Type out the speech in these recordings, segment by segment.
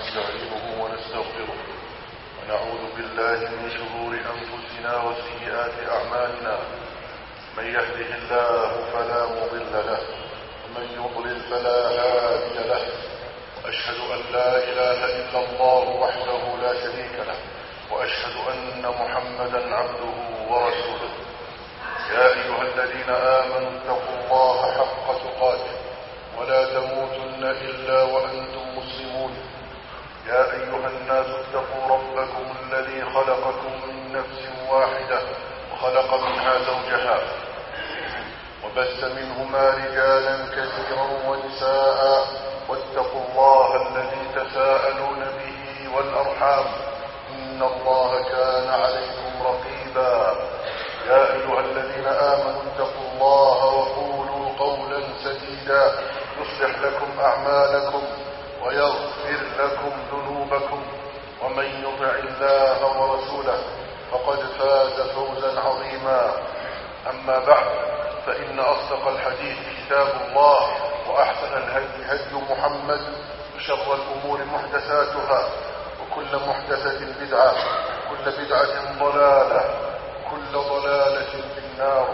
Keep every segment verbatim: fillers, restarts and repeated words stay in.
ونستعينه ونستغفره ونعوذ بالله من شرور أنفسنا وسيئات أعمالنا. من يهده الله فلا مضل له ومن يضلل فلا هادي له. وأشهد أن لا إله إلا الله وحده لا شريك له وأشهد أن محمدا عبده ورسوله. يا أيها الذين آمنوا اتقوا الله حق تقاته ولا تموتن إلا وأنتم مسلمون. يا أيها الناس اتقوا ربكم الذي خلقكم من نفس واحدة وخلق منها زوجها وبث منهما رجالا كثيرا ونساء واتقوا الله الذي تساءلون به والأرحام إن الله كان عليكم رقيبا. يا أيها الذين آمنوا اتقوا الله وقولوا قولا سديدا يصلح لكم أعمالكم ويغفر لكم ذنوبكم ومن يطع الله ورسوله فقد فاز فوزا عظيما. أما بعد، فإن أصدق الحديث كتاب الله وأحسن الهدي هدي محمد وشر الأمور محدثاتها وكل محدثة بدعة وكل بدعة ضلالة وكل ضلالة في النار.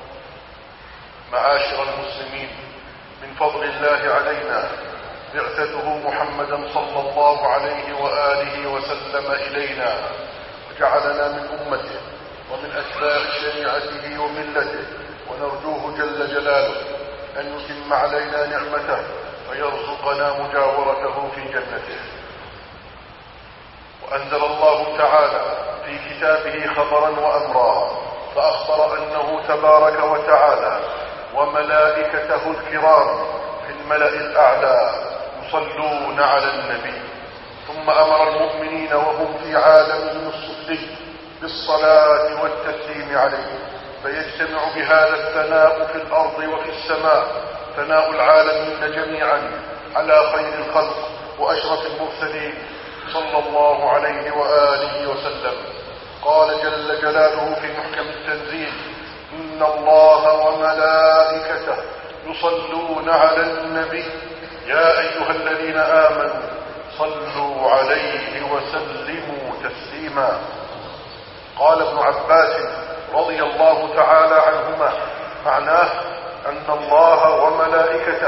معاشر المسلمين، من فضل الله علينا بعثته محمدا صلى الله عليه وآله وسلم إلينا وجعلنا من أمته ومن أتباع شريعته وملته، ونرجوه جل جلاله أن يتم علينا نعمته ويرزقنا مجاورته في جنته. وأنزل الله تعالى في كتابه خبرا وأمرا فأخبر أنه تبارك وتعالى وملائكته الكرام في الملأ الأعلى يصلون على النبي، ثم أمر المؤمنين وهم في عالمهم السفلي بالصلاة والتسليم عليه، فيجتمع بهذا الثناء في الأرض وفي السماء ثناء العالمين جميعا على خير الخلق وأشرف المرسلين صلى الله عليه وآله وسلم. قال جل جلاله في محكم التنزيل: إن الله وملائكته يصلون على النبي يا أيها الذين آمنوا صلوا عليه وسلموا تسليما. قال ابن عباس رضي الله تعالى عنهما: معناه أن الله وملائكته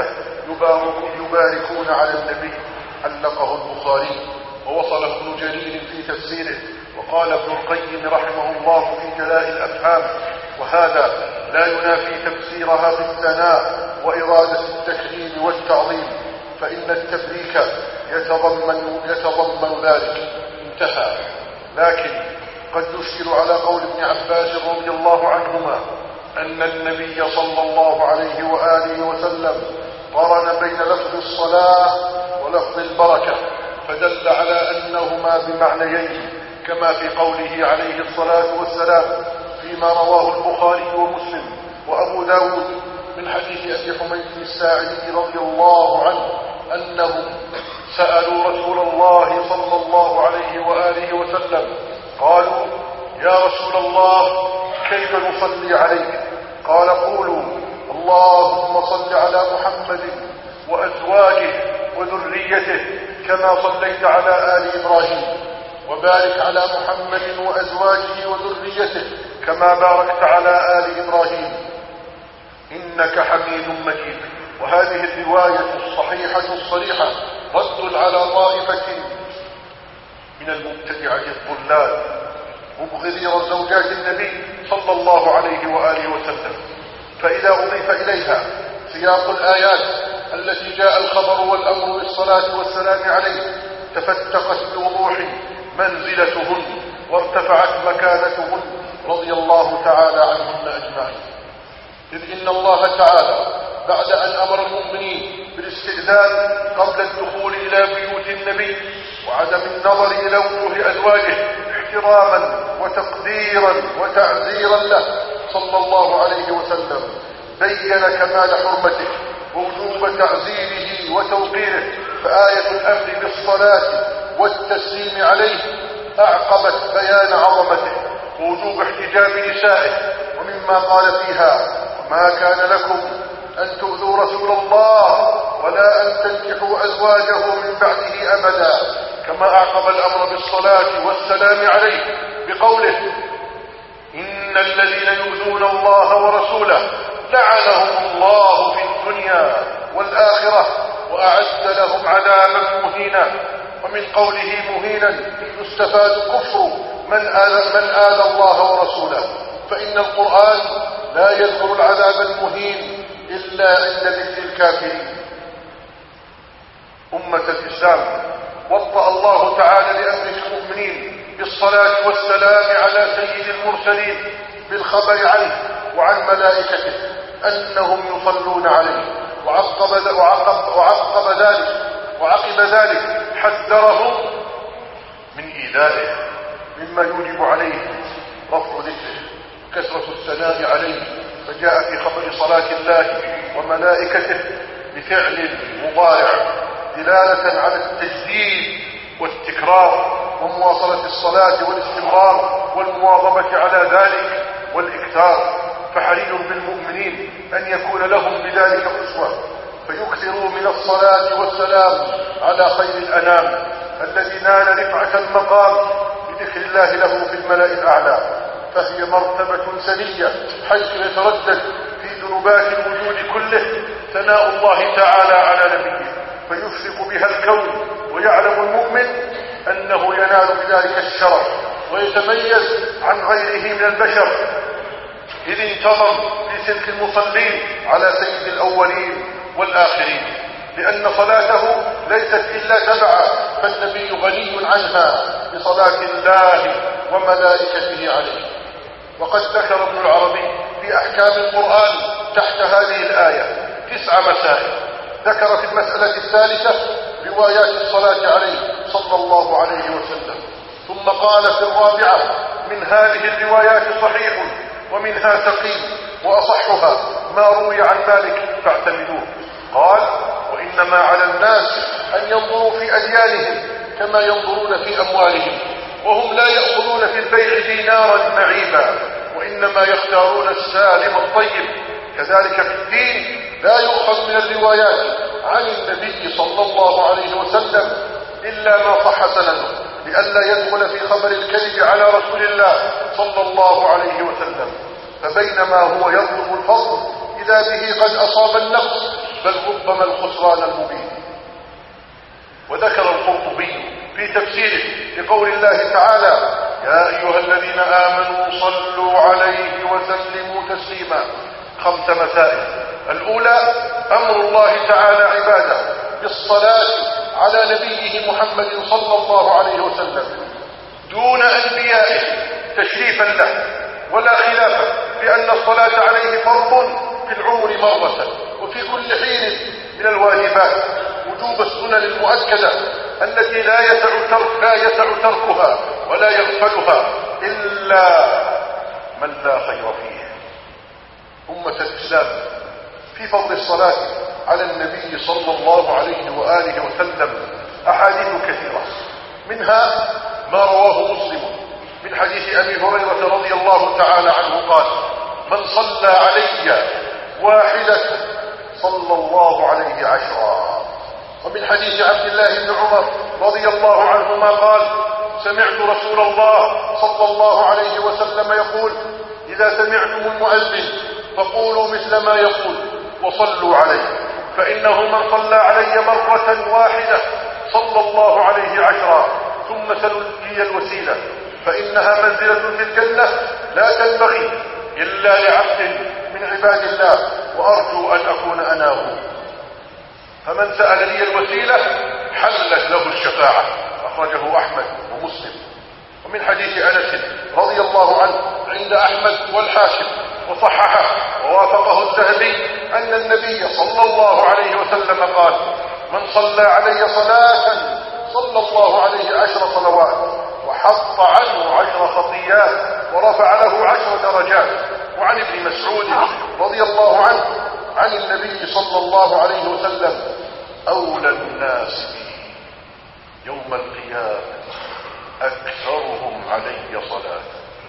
يباركون على النبي. علقه البخاري ووصله ابن جرير في تفسيره. وقال ابن القيم رحمه الله في جلاء الأفهام: وهذا لا ينافي تفسيرها بالثناء وإرادة التكريم والتعظيم، فإن التبريك يتضمن, يتضمن ذلك. انتهى. لكن قد يشكل على قول ابن عباس رضي الله عنهما أن النبي صلى الله عليه وآله وسلم قارن بين لفظ الصلاة ولفظ البركة، فدل على أنهما بمعنيين، كما في قوله عليه الصلاة والسلام فيما رواه البخاري ومسلم وأبو داود من حديث أبي حميد الساعدي رضي الله عنه أنهم سألوا رسول الله صلى الله عليه وآله وسلم قالوا: يا رسول الله، كيف نصلي عليك؟ قال: قولوا: اللهم صل على محمد وأزواجه وذريته كما صليت على آل إبراهيم، وبارك على محمد وأزواجه وذريته كما باركت على آل إبراهيم إنك حميد مجيد. وهذه الرواية الصحيحة الصريحة رد على طائفة من المبتدعة الضلال مبغضي زوجات النبي صلى الله عليه وآله وسلم. فإذا أضيف إليها سياق الآيات التي جاء الخبر والأمر بالصلاة والسلام عليه تفتقت بوضوح منزلتهن وارتفعت مكانتهن رضي الله تعالى عنهن أجمعين. إذ إن الله تعالى بعد أن أمر المؤمنين بالاستئذان قبل الدخول إلى بيوت النبي وعدم النظر إلى وجوه أزواجه احتراما وتقديرا وتعزيرا له صلى الله عليه وسلم، بين كمال حرمته ووجوب تعزيره وتوقيره. فآية الأمر بالصلاة والتسليم عليه أعقبت بيان عظمته ووجوب احتجاب نسائه، ومما قال فيها: وما كان لكم أن تؤذوا رسول الله ولا أن تنكحوا أزواجه من بعده أبدا، كما أعقب الأمر بالصلاة والسلام عليه بقوله: إن الذين يؤذون الله ورسوله لعنهم الله في الدنيا والآخرة وأعد لهم عذابا مهينا. ومن قوله مهينا يستفاد كفر من آذى, من آذى الله ورسوله، فإن القرآن لا يذكر العذاب المهين إلا عند ذكر الكافرين. أمة الإسلام، وطأ الله تعالى لأمر المؤمنين بالصلاة والسلام على سيد المرسلين بالخبر عنه وعن ملائكته أنهم يصلون عليه، وعقب, وعقب, وعقب ذلك وعقب ذلك حذرهم من إيذائه، مما يوجب عليه رفع ذكره كثرة الثناء عليه. فجاء في خبر صلاة الله وملائكته بفعل مضارع دلالة على التجديد والتكرار ومواصلة الصلاة والاستمرار والمواظبة على ذلك والإكثار. فحري بالمؤمنين أن يكون لهم بذلك أسوة، فيكثروا من الصلاة والسلام على خير الأنام الذي نال رفعة المقام بذكر الله له في الملأ الأعلى. فهي مرتبة سنية حيث يتردد في ذنوبات الوجود كله ثناء الله تعالى على نبيه، فيشرق بها الكون، ويعلم المؤمن أنه ينال بذلك الشرف ويتميز عن غيره من البشر، إذ انتظم في سلك المصلين على سيد الأولين والآخرين، لأن صلاته ليست إلا تبعا، فالنبي غني عنها بصلاة الله وملائكته عليه. وقد ذكر ابن العربي في أحكام القرآن تحت هذه الآية تسع مسائل. ذكر في المسألة الثالثة روايات الصلاة عليه صلى الله عليه وسلم، ثم قال في الرابعة: من هذه الروايات صحيح ومنها سقيم، وأصحها ما روي عن مالك فاعتمدوه. قال: وإنما على الناس أن ينظروا في أديانهم كما ينظرون في أموالهم، وهم لا يأخذون في البيع دينارا معيبا، وإنما يختارون السالم الطيب. كذلك في الدين لا يؤخذ من الروايات عن النبي صلى الله عليه وسلم إلا ما صح سنده، لئلا يدخل في خبر الكذب على رسول الله صلى الله عليه وسلم. فبينما هو يطلب الفضل إذا به قد أصاب النقص، بل ربما الخسران المبين. وذكر القرطبي في تفسيره لقول الله تعالى: يا أيها الذين آمنوا صلوا عليه وسلموا تسليما، خمس مسائل. الأولى: أمر الله تعالى عباده بالصلاة على نبيه محمد صلى الله عليه وسلم دون أنبيائه تشريفا له، ولا خلاف بأن الصلاة عليه فرض في العمر مرة وفي كل حين من الواجبات، وجوب السنن المؤكدة التي لا يسع ترك لا يسع تركها ولا يغفلها إلا من لا خير فيه. أمة الإسلام، في فضل الصلاة على النبي صلى الله عليه وآله وسلم أحاديث كثيرة، منها ما رواه مسلم من حديث أبي هريرة رضي الله تعالى عنه قال: من صلى علي واحدة صلى الله عليه عشرا. ومن حديث عبد الله بن عمر رضي الله عنهما قال: سمعت رسول الله صلى الله عليه وسلم يقول: إذا سمعتم المؤذن فقولوا مثل ما يقول وصلوا عليه، فإنه من صلى علي مرة واحدة صلى الله عليه عشرا، ثم سلوا لي الوسيلة، فإنها منزلة في الجنة لا تنبغي إلا لعبد من عباد الله، وأرجو أن أكون أنا هو. فمن سأل لي الوسيلة حلت له الشفاعة، أخرجه أحمد ومسلم. ومن حديث أنس رضي الله عنه عند أحمد والحاكم وصححه ووافقه الذهبي أن النبي صلى الله عليه وسلم قال: من صلى علي صلاة صلى الله عليه عشر صلوات، وحط عنه عشر خطيات، ورفع له عشر درجات. وعن ابن مسعود رضي الله عنه عن النبي صلى الله عليه وسلم: أولى الناس بي يوم القيامة أكثرهم علي صلاة.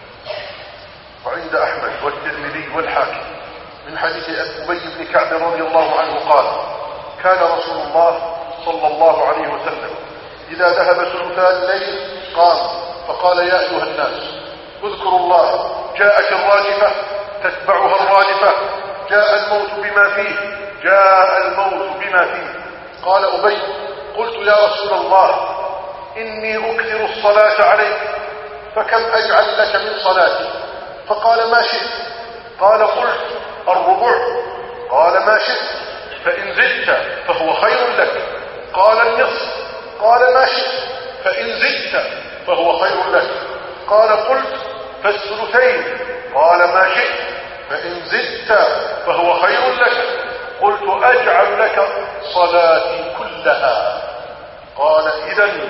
وعند أحمد والترمذي والحاكم من حديث أبي بن كعب رضي الله عنه قال: كان رسول الله صلى الله عليه وسلم إذا ذهب ثلثا الليل قام فقال يا أيها الناس اذكروا الله، جاءت الراجفة تتبعها الرادفة، جاء الموت بما فيه، جاء الموت بما فيه. قال أبي قلت يا رسول الله إني أكثر الصلاة عليك فكم أجعل لك من صلاتي؟ فقال ما شئت. قال قلت الربع. قال ما شئت، فإن زدت فهو خير لك. قال النصف. قال ما شئت، فإن زدت فهو خير لك. قال قلت فالثلثين. قال ما شئت، فإن زدت فهو خير لك. قلت أجعل لك صلاتي كلها. قال إذن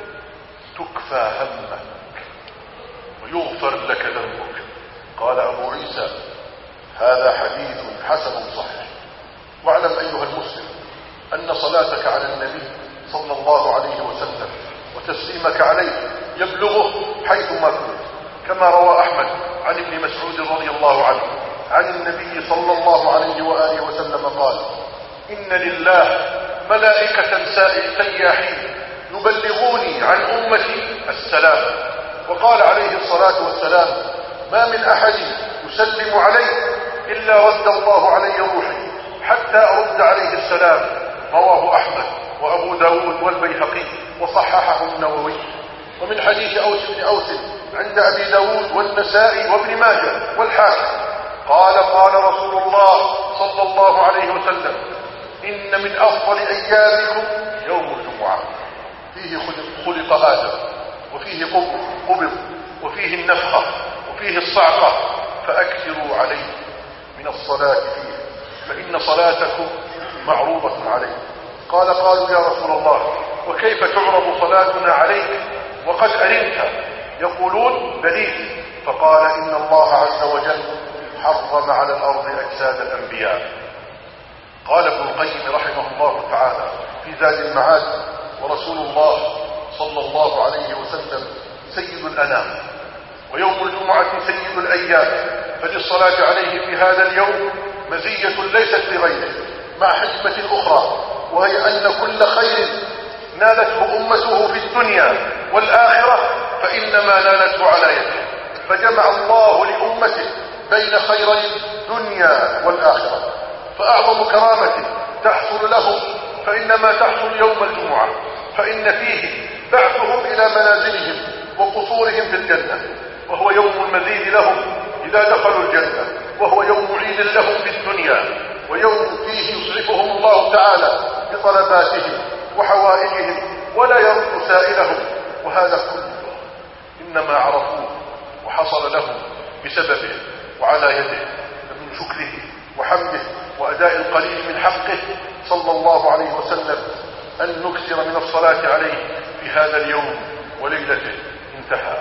تكفى همك ويغفر لك ذنبك. قال أبو عيسى هذا حديث حسن صحيح. واعلم أيها المسلم أن صلاتك على النبي صلى الله عليه وسلم وتسليمك عليه يبلغه حيثما كنت، كما روى أحمد عن ابن مسعود رضي الله عنه عن النبي صلى الله عليه وآله وسلم قال إن لله ملائكة سياحين يبلغوني عن أمتي السلام. وقال عليه الصلاة والسلام ما من أحد يسلم علي إلا رد الله علي روحي حتى أرد عليه السلام. رواه أحمد وأبو داود والبيهقي وصححه النووي. ومن حديث أوس بن أوس عند أبي داود والنسائي وابن ماجه والحاكم قال قال رسول الله صلى الله عليه وسلم إن من أفضل أيامكم يوم الجمعة فيه خلق آدم وفيه قبض وفيه النفخة وفيه الصعقة فأكثروا عليه من الصلاة فيه فإن صلاتكم معروضة عليه. قال قالوا يا رسول الله وكيف تعرض صلاتنا عليك وقد أرنت؟ يقولون دليل. فقال إن الله عز وجل حرم على الأرض أجساد الأنبياء. قال ابن القيم رحمه الله تعالى في زاد المعاد ورسول الله صلى الله عليه وسلم سيد الأنام ويوم الجمعة سيد الأيام، فللصلاة عليه في هذا اليوم مزية ليست لغيره مع حكمة أخرى، وهي أن كل خير نالته أمته في الدنيا والآخرة فإنما نالته على يده، فجمع الله لأمته بين خيري الدنيا والآخرة. فأعظم كرامة تحصل لهم فإنما تحصل يوم الجمعة، فإن فيه بعثهم إلى منازلهم وقصورهم في الجنة، وهو يوم المزيد لهم إذا دخلوا الجنة، وهو يوم عيد لهم في الدنيا، ويوم فيه يصرفهم الله تعالى بطلباتهم وحوائجهم ولا يرد سائلهم. وهذا كله إنما عرفوه وحصل لهم بسببه وعلى يده من شكره وحمده وأداء القليل من حقه صلى الله عليه وسلم أن نكثر من الصلاة عليه في هذا اليوم وليلته. انتهى.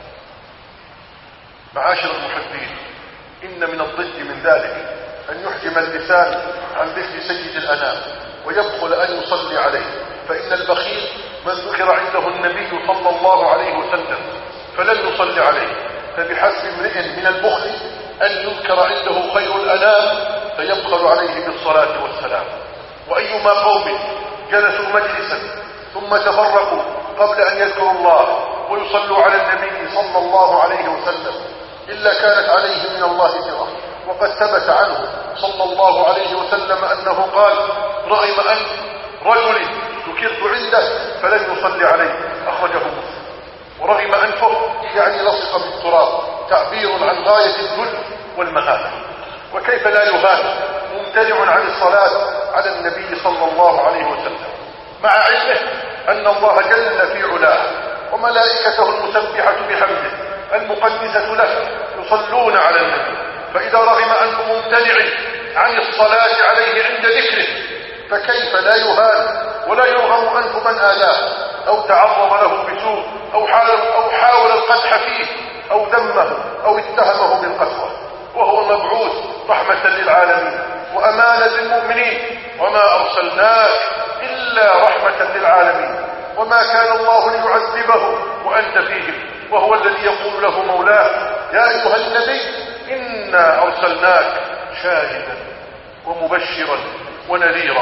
معاشر المحبين، إن من الضد من ذلك أن يحجم اللسان عن ذكر سيد الأنام ويبخل أن يصلي عليه، فإن البخيل من ذكر عنده النبي صلى الله عليه وسلم فلم يصلي عليه، فبحسب امرئ من البخل أن يذكر عنده خير الأنام فيبخل عليه بالصلاة والسلام. وأيما قوم جلسوا مجلسا ثم تفرقوا قبل أن يذكروا الله ويصلوا على النبي صلى الله عليه وسلم إلا كانت عليه من الله جرة. وقد ثبت عنه صلى الله عليه وسلم أنه قال رغم أنف رجل ذكرت عنده فلن يصلي عليه، أخرجه مسلم. ورغم أنفه يعني لصق بالتراب، تعبير عن غاية الذل والمهانة. وكيف لا يهان ممتنع عن الصلاة على النبي صلى الله عليه وسلم مع علمه أن الله جل في علاه وملائكته المسبحة بحمده المقدسة له يصلون على النبي، فإذا رغم أنف ممتنع عن الصلاة عليه عند ذكره فكيف لا يهان ولا يرغم أنف من آلاه أو تعرض له بسوء أو حاول, أو حاول القدح فيه أو ذمه أو اتهمه بالقسوة، وهو مبعوث رحمة للعالمين وأمانة للمؤمنين، وما أرسلناك إلا رحمة للعالمين، وما كان الله ليعذبهم وأنت فيهم، وهو الذي يقول له مولاه يا أيها النبي إنا أرسلناك شاهدا ومبشرا ونذيرا.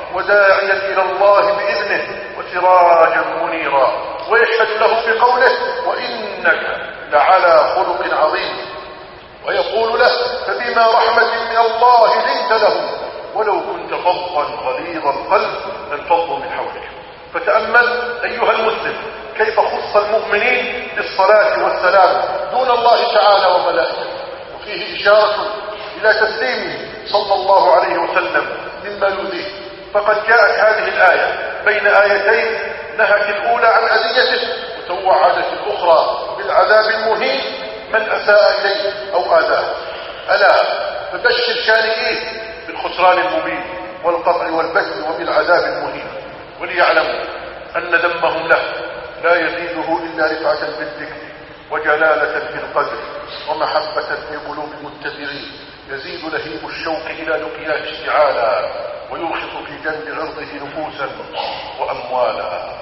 وداعيا إلى الله بإذنه وسراجا منيرا، ويشهد له بقوله وإنك لعلى خلق عظيم، ويقول له فبما رحمة من الله لنت له ولو كنت فظا غليظ القلب لانفضوا من حولك. فتأمل أيها المسلم كيف خص المؤمنين بالصلاة والسلام دون الله تعالى وملائكته، وفيه إشارة إلى تسليمه صلى الله عليه وسلم مما يؤذيه. فقد جاءت هذه الآية بين آيتين نهت الأولى عن أذيته وتوعدت الأخرى بالعذاب المهين من أساء إليه أو آذاه. ألا فبشر شانئيه بالخسران المبين والقطع والبث وبالعذاب المهين، وليعلموا أن ذمهم له لا يزيده إلا رفعة بالذكر وجلالة في القدر ومحبة في قلوب المتبعين، يزيد لهيب الشوق إلى لقياه اشتعالا ويرخص في جنب عرضه نفوسا وأموالا.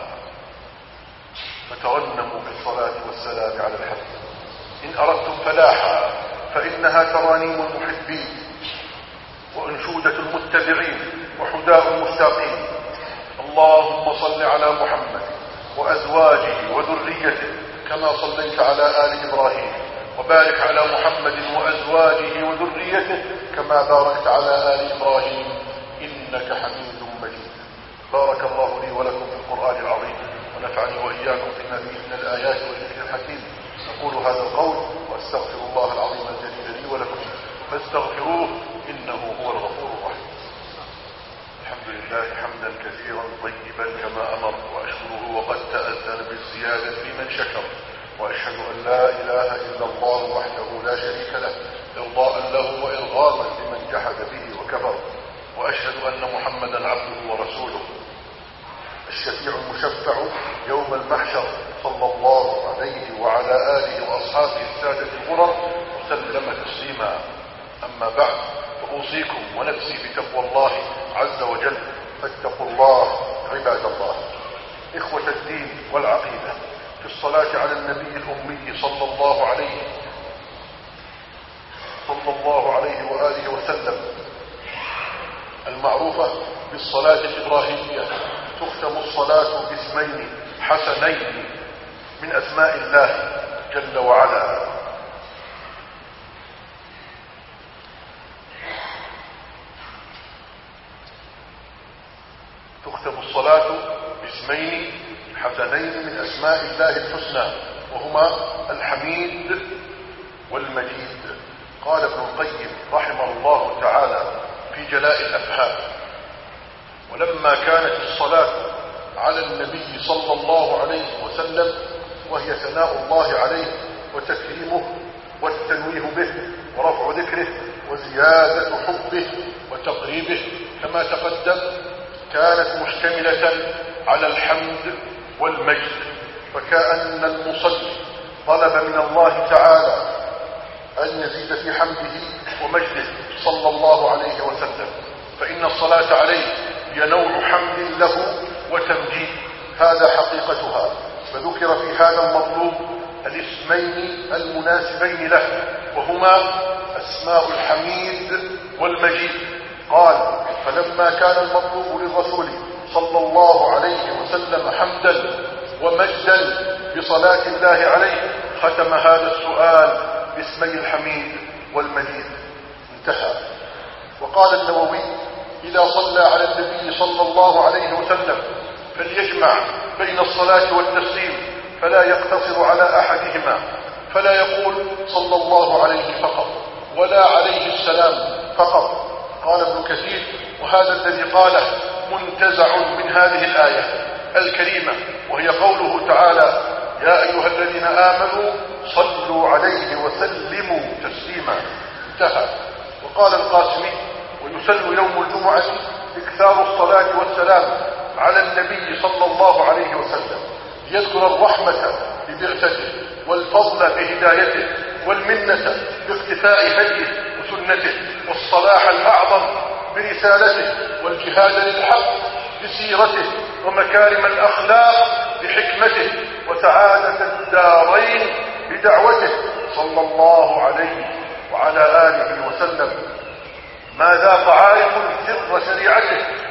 فترنموا بالصلاة والسلام على الحق إن أردتم فلاحا، فإنها ترانيم المحبين وأنشودة المتبعين وحداء المشتاقين. اللهم صل على محمد وأزواجه وذريته كما صليت على آل إبراهيم، وبارك على محمد وأزواجه وذريته كما باركت على آل إبراهيم إنك حميد مجيد. بارك الله لي ولكم في القرآن العظيم، ونفعني وإياكم بما فيه من الآيات والذكر الحكيم. أقول هذا القول وأستغفر الله العظيم الجليل لي ولكم فاستغفروه إنه هو الغفور الرحيم. الحمد لله حمدا كثيرا طيبا كما أمر، وأشكره وقد تأذن بالزيادة لمن شكر، وأشهد أن لا إله إلا الله وحده لا شريك له إرضاء له وإرغاما لمن جحد به وكفر، وأشهد أن محمدا عبده ورسوله الشفيع المشفع يوم المحشر صلى الله عليه وعلى آله وأصحابه السادة الغرر وسلم تسليما. أما بعد، فأوصيكم ونفسي بتقوى الله عز وجل، فاتقوا الله عباد الله. إخوة الدين والعقيدة، في الصلاة على النبي الأمي صلى الله عليه صلى الله عليه وآله وسلم المعروفة بالصلاة الإبراهيمية، تختم الصلاة باسمين حسنين من أسماء الله جل وعلا. تختم الصلاة باسمين حسنين من أسماء الله الحسنى، وهما الحميد والمجيد. قال ابن القيم رحمه الله تعالى في جلاء الأفهام: ولما كانت الصلاة على النبي صلى الله عليه وسلم وهي ثناء الله عليه وتكريمه والتنويه به ورفع ذكره وزيادة حبه وتقريبه كما تقدم، كانت مشتملة على الحمد والمجد، فكأن المصلي طلب من الله تعالى أن يزيد في حمده ومجده صلى الله عليه وسلم، فإن الصلاة عليه هي نوع حمد له وتمجيد، هذا حقيقتها. فذكر في هذا المطلوب الاسمين المناسبين له، وهما أسماء الحميد والمجيد. قال: فلما كان المطلوب للرسول صلى الله عليه وسلم حمدا ومجدا بصلاة الله عليه، ختم هذا السؤال باسمي الحميد والمجيد. انتهى. وقال النووي: إذا صلى على النبي صلى الله عليه وسلم فليجمع بين الصلاة والتسليم، فلا يقتصر على أحدهما، فلا يقول صلى الله عليه فقط ولا عليه السلام فقط. قال ابن كثير: وهذا الذي قاله منتزع من هذه الآية الكريمة، وهي قوله تعالى: يا أيها الذين آمنوا صلوا عليه وسلموا تسليما. انتهى. وقال القاسمي: ويسن يوم الجمعة إكثار الصلاة والسلام على النبي صلى الله عليه وسلم، ليذكر الرحمة ببعثته والفضل بهدايته والمنة باختفاء هديه وسنته والصلاح الأعظم برسالته والجهاد للحق بسيرته ومكارم الأخلاق بحكمته وسعادة الدارين بدعوته صلى الله عليه وعلى آله وسلم. ما ذاق عارف سر شريعته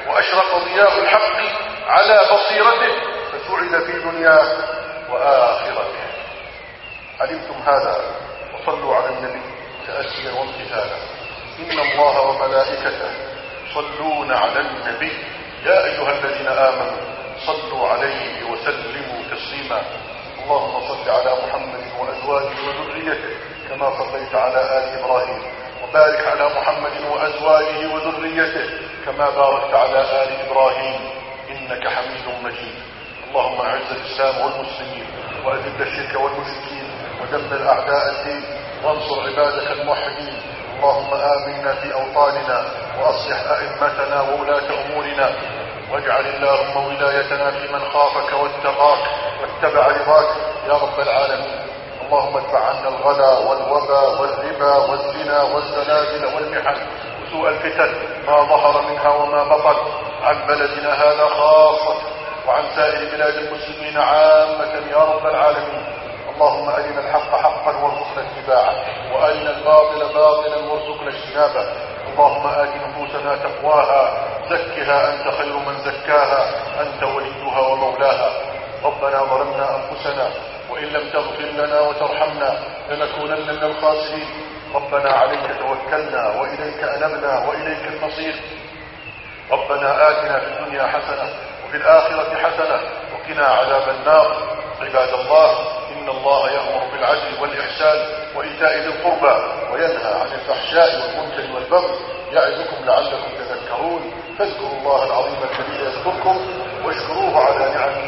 وأشرق ضياء الحق على بصيرته فسعد في دنياه وآخرته. علمتم هذا وصلوا على النبي تأسيا وامتثالا. إن الله وملائكته يصلون على النبي يا أيها الذين آمنوا صلوا عليه وسلموا تسليما. اللهم صل على محمد وأزواجه وذريته كما صليت على آل إبراهيم، وبارك على محمد وأزواجه وذريته كما باركت على آل إبراهيم إنك حميد مجيد. اللهم أعز الإسلام والمسلمين وأذل الشرك والمشركين ودمر أعداء الدين وانصر عبادك الموحدين. اللهم آمنا في أوطاننا وأصلح أئمتنا وولاة أمورنا، واجعل اللهم ولايتنا في من خافك واتقاك واتبع رضاك يا رب العالمين. اللهم ادفع عنا الغلا والوبا والربا والزنا والزلازل والمحن وسوء الفتن ما ظهر منها وما بطن عن بلدنا هذا خاصة وعن سائر بلاد المسلمين عامة يا رب العالمين. اللهم أرنا الحق حقا وارزقنا اتباعه، وأرنا الباطل باطلا وارزقنا اجتنابه. اللهم آت نفوسنا تقواها، زكها أنت خير من زكاها، أنت وليها ومولاها. ربنا ظلمنا أنفسنا وإن لم تغفر لنا وترحمنا لنكونن من الخاسرين. ربنا عليك توكلنا وإليك أنبنا وإليك المصير. ربنا آتنا في الدنيا حسنة وفي الآخرة حسنة وقنا عذاب النار. عباد الله، إن الله يأمر بالعدل والإحسان وإيتاء ذي القربى وينهى عن الفحشاء والمنكر والبغي يعظكم لعلكم تذكرون. فاذكروا الله العظيم الجليل يذكركم واشكروه على نعمه